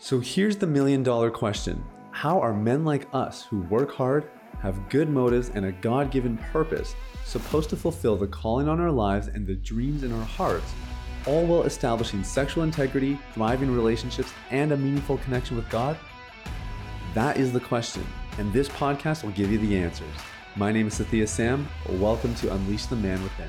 So here's the $1,000,000 question. How are men like us who work hard, have good motives, and a God-given purpose supposed to fulfill the calling on our lives and the dreams in our hearts, all while establishing sexual integrity, thriving relationships, and a meaningful connection with God? That is the question, and this podcast will give you the answers. My name is Sathya Sam. Welcome to Unleash the Man Within.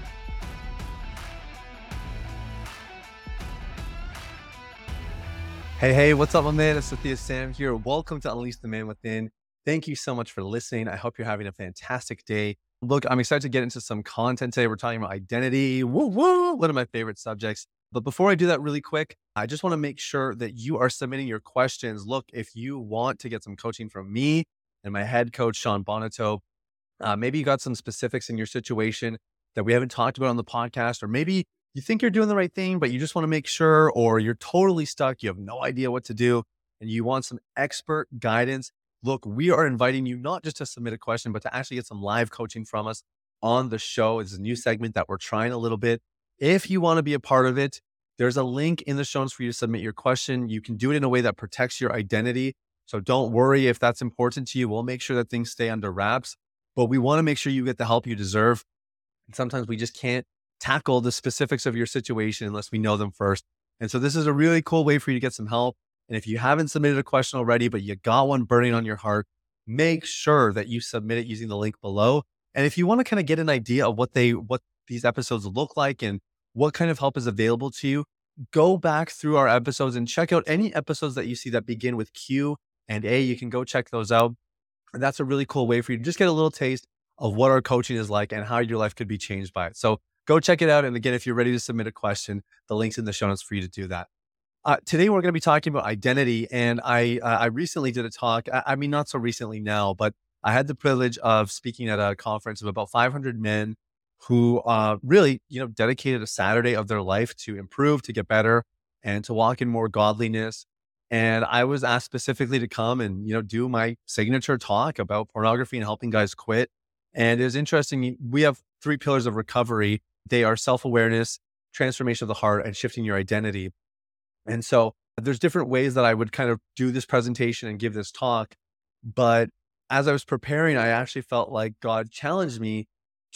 Hey, what's up, my man? It's Sathya Sam here. Welcome to Unleash the Man Within. Thank you so much for listening. I hope you're having a fantastic day. Look, I'm excited to get into some content today. We're talking about identity. Woo, woo, one of my favorite subjects. But before I do that really quick, I just want to make sure that you are submitting your questions. Look, if you want to get some coaching from me and my head coach, Sean Bonato, maybe you got some specifics in your situation that we haven't talked about on the podcast, or maybe you think you're doing the right thing, but you just want to make sure, or you're totally stuck. You have no idea what to do and you want some expert guidance. Look, we are inviting you not just to submit a question, but to actually get some live coaching from us on the show. It's a new segment that we're trying a little bit. If you want to be a part of it, there's a link in the show notes for you to submit your question. You can do it in a way that protects your identity. So don't worry if that's important to you. We'll make sure that things stay under wraps, but we want to make sure you get the help you deserve. And sometimes we just can't tackle the specifics of your situation unless we know them first. And so this is a really cool way for you to get some help. And if you haven't submitted a question already, but you got one burning on your heart, make sure that you submit it using the link below. And if you want to kind of get an idea of what these episodes look like and what kind of help is available to you, go back through our episodes and check out any episodes that you see that begin with Q and A. You can go check those out. And that's a really cool way for you to just get a little taste of what our coaching is like and how your life could be changed by it. So go check it out. And again, if you're ready to submit a question, the link's in the show notes for you to do that. Today, we're going to be talking about identity. And I recently did a talk. I mean, not so recently now, but I had the privilege of speaking at a conference of about 500 men who really, dedicated a Saturday of their life to improve, to get better, and to walk in more godliness. And I was asked specifically to come and, do my signature talk about pornography and helping guys quit. And it was interesting. We have 3 pillars of recovery. They are self-awareness, transformation of the heart, and shifting your identity. And so there's different ways that I would kind of do this presentation and give this talk. But as I was preparing, I actually felt like God challenged me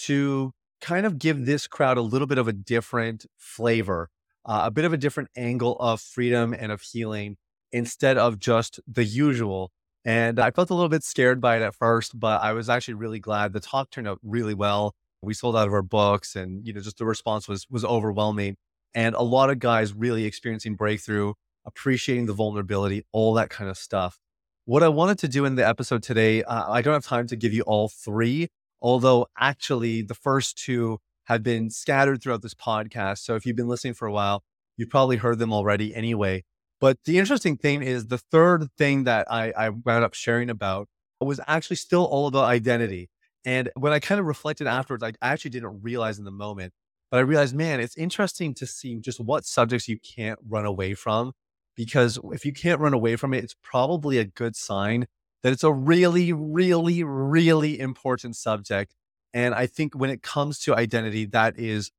to kind of give this crowd a little bit of a different flavor, a bit of a different angle of freedom and of healing instead of just the usual. And I felt a little bit scared by it at first, but I was actually really glad. The talk turned out really well. We sold out of our books and, just the response was overwhelming. And a lot of guys really experiencing breakthrough, appreciating the vulnerability, all that kind of stuff. What I wanted to do in the episode today, I don't have time to give you all 3, although actually the first 2 had been scattered throughout this podcast. So if you've been listening for a while, you've probably heard them already anyway. But the interesting thing is the third thing that I wound up sharing about was actually still all about identity. And when I kind of reflected afterwards, I actually didn't realize in the moment, but I realized, man, it's interesting to see just what subjects you can't run away from, because if you can't run away from it, it's probably a good sign that it's a really, really, really important subject. And I think when it comes to identity, that is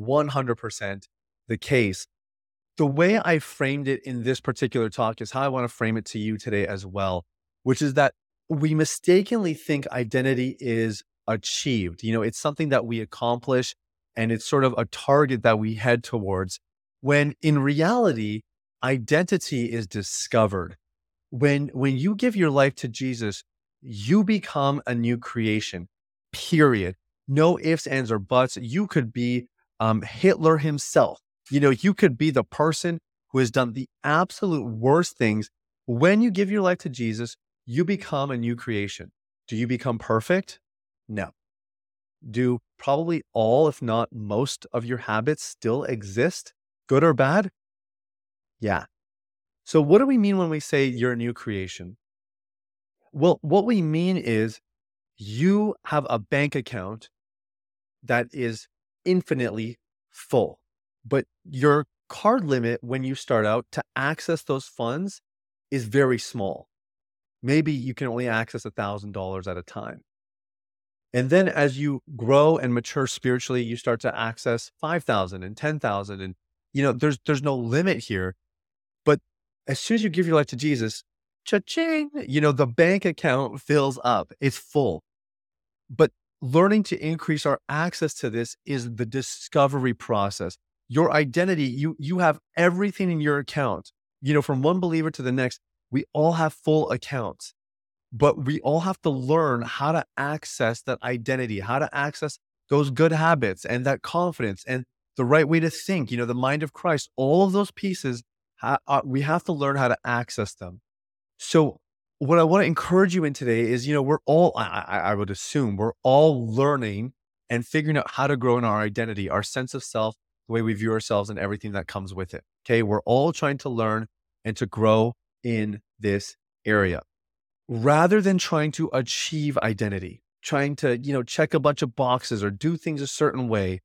100% the case. The way I framed it in this particular talk is how I want to frame it to you today as well, which is that we mistakenly think identity is achieved. It's something that we accomplish and it's sort of a target that we head towards, when in reality, identity is discovered. When you give your life to Jesus, you become a new creation, period. No ifs, ands, or buts. You could be Hitler himself. You could be the person who has done the absolute worst things. When you give your life to Jesus, you become a new creation. Do you become perfect? No. Do probably all, if not most of your habits still exist, good or bad? Yeah. So what do we mean when we say you're a new creation? Well, what we mean is you have a bank account that is infinitely full, but your card limit when you start out to access those funds is very small. Maybe you can only access $1,000 at a time. And then as you grow and mature spiritually, you start to access 5,000 and 10,000. And, there's no limit here. But As soon as you give your life to Jesus, cha-ching, the bank account fills up. It's full. But learning to increase our access to this is the discovery process. Your identity, you have everything in your account. From one believer to the next, we all have full accounts, but we all have to learn how to access that identity, how to access those good habits and that confidence and the right way to think, the mind of Christ, all of those pieces, we have to learn how to access them. So what I want to encourage you in today is, we're all, I would assume we're all learning and figuring out how to grow in our identity, our sense of self, the way we view ourselves and everything that comes with it. Okay. We're all trying to learn and to grow in this area rather than trying to achieve identity, trying to, check a bunch of boxes or do things a certain way.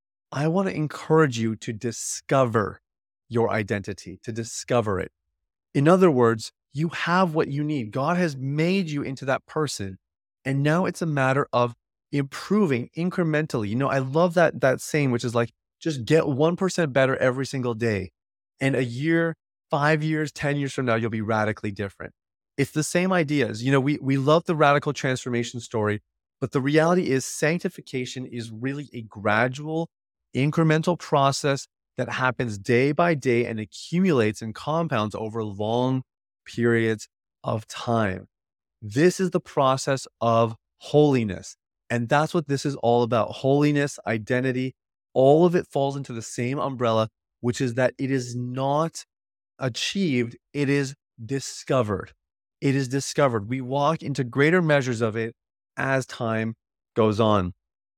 I want to encourage you to discover your identity, to discover it. In other words, you have what you need. God has made you into that person. And now it's a matter of improving incrementally. I love that saying, which is like, just get 1% better every single day. And a year, 5 years, 10 years from now, you'll be radically different. It's the same ideas. We love the radical transformation story, but the reality is sanctification is really a gradual, incremental process that happens day by day and accumulates and compounds over long periods of time. This is the process of holiness. And that's what this is all about. Holiness, identity, all of it falls into the same umbrella, which is that it is not achieved, it is discovered. It is discovered. We walk into greater measures of it as time goes on.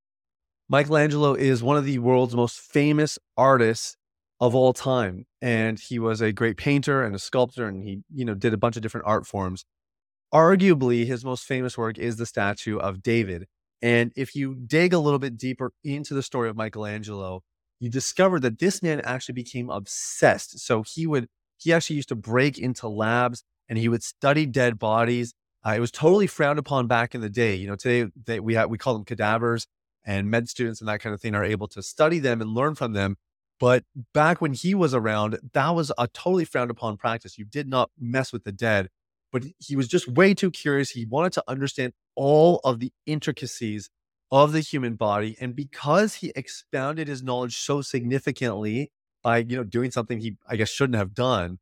Michelangelo is one of the world's most famous artists of all time. And he was a great painter and a sculptor, and he, did a bunch of different art forms. Arguably, his most famous work is the statue of David. And if you dig a little bit deeper into the story of Michelangelo, you discover that this man actually became obsessed. So he actually used to break into labs and he would study dead bodies. It was totally frowned upon back in the day. Today we call them cadavers, and med students and that kind of thing are able to study them and learn from them. But back when he was around, that was a totally frowned upon practice. You did not mess with the dead, but he was just way too curious. He wanted to understand all of the intricacies of the human body. And because he expounded his knowledge so significantly by, doing something he, I guess, shouldn't have done,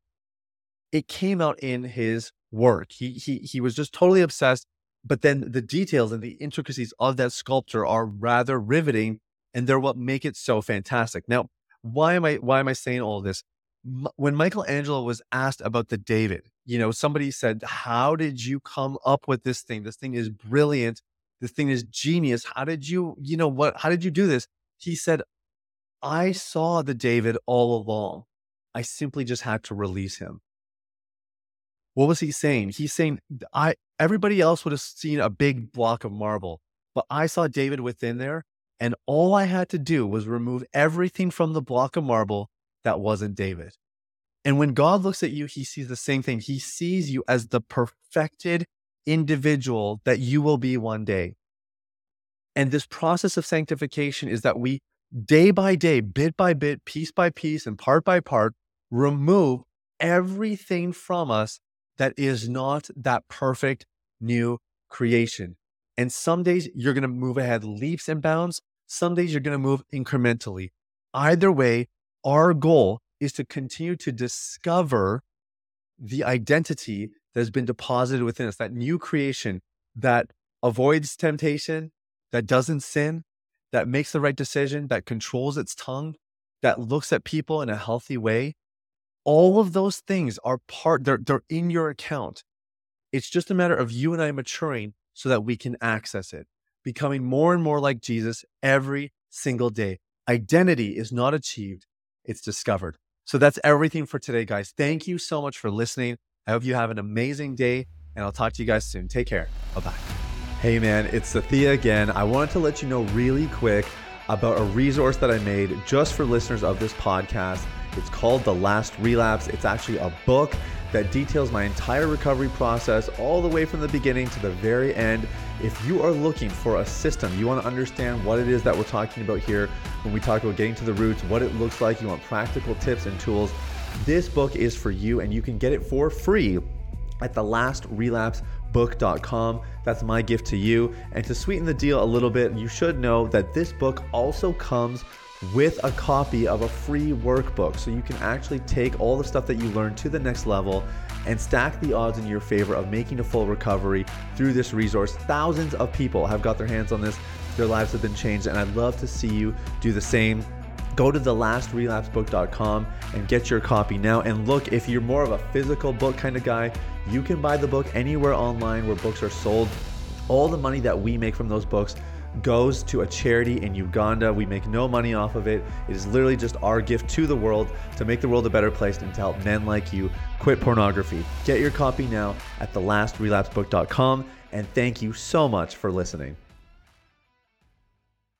it came out in his work. He was just totally obsessed. But then the details and the intricacies of that sculpture are rather riveting, and they're what make it so fantastic. Now, why am I saying all of this? When Michelangelo was asked about the David, somebody said, how did you come up with this thing? This thing is brilliant. This thing is genius. How did you do this? He said, I saw the David all along. I simply just had to release him. What was he saying? He's saying, everybody else would have seen a big block of marble, but I saw David within there. And all I had to do was remove everything from the block of marble that wasn't David. And when God looks at you, he sees the same thing. He sees you as the perfected individual that you will be one day. And this process of sanctification is that we, day by day, bit by bit, piece by piece, and part by part, remove everything from us that is not that perfect new creation. And some days you're going to move ahead leaps and bounds. Some days you're going to move incrementally. Either way, our goal is to continue to discover the identity that has been deposited within us, that new creation that avoids temptation, that doesn't sin, that makes the right decision, that controls its tongue, that looks at people in a healthy way. All of those things are they're in your account. It's just a matter of you and I maturing so that we can access it, becoming more and more like Jesus every single day. Identity is not achieved, it's discovered. So that's everything for today, guys. Thank you so much for listening. I hope you have an amazing day, and I'll talk to you guys soon. Take care. Bye-bye. Hey man, it's Sathya again. I wanted to let you know really quick about a resource that I made just for listeners of this podcast. It's called The Last Relapse. It's actually a book that details my entire recovery process all the way from the beginning to the very end. If you are looking for a system, you want to understand what it is that we're talking about here when we talk about getting to the roots, what it looks like, you want practical tips and tools, This book is for you, and you can get it for free at thelastrelapsebook.com. That's my gift to you. And to sweeten the deal a little bit, you should know that this book also comes with a copy of a free workbook. So you can actually take all the stuff that you learned to the next level and stack the odds in your favor of making a full recovery through this resource. Thousands of people have got their hands on this. Their lives have been changed, and I'd love to see you do the same. Go to thelastrelapsebook.com and get your copy now. And look, if you're more of a physical book kind of guy, you can buy the book anywhere online where books are sold. All the money that we make from those books goes to a charity in Uganda. We make no money off of it. It is literally just our gift to the world to make the world a better place and to help men like you quit pornography. Get your copy now at thelastrelapsebook.com, and thank you so much for listening.